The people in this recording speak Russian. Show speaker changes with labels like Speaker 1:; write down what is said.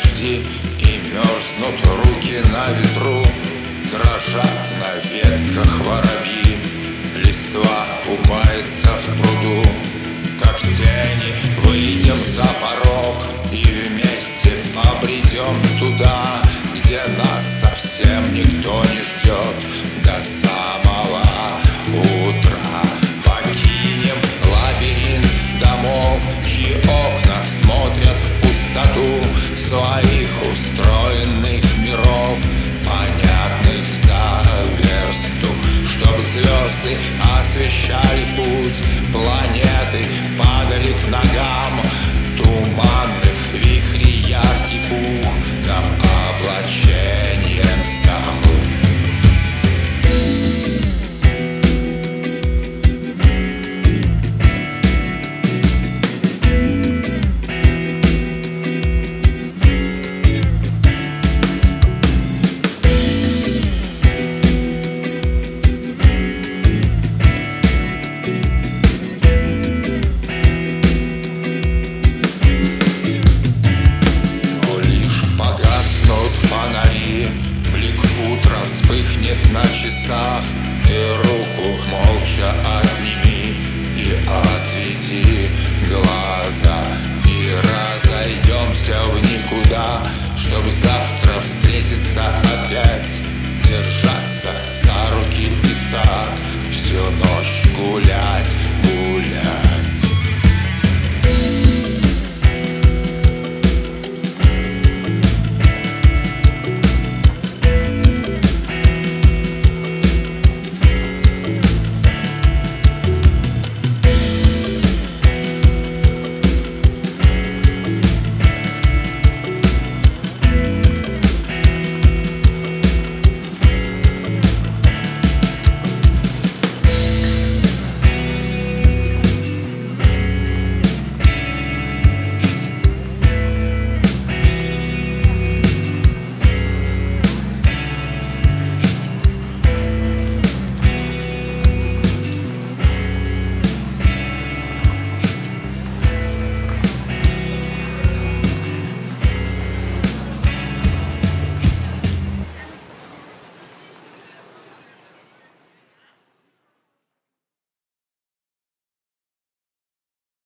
Speaker 1: дожди и мерзнут руки на ветру. Дрожат на ветках воробьи, листва купается в пруду. Как тени выйдем за порог и вместе побредем туда, где нас совсем никто не ждет до самого утра. Покинем лабиринт домов, чьи окна смотрят в пустоту своих устроенных миров, понятных за версту, чтоб звезды освещали путь, планеты падали к ногам туманных вихрей. Яркий пух нам облачением стал. Фонари, блик утра вспыхнет на часах, и руку молча отними и отведи глаза, и разойдемся в никуда, чтоб завтра встретиться опять, держаться за руки и так всю ночь гулять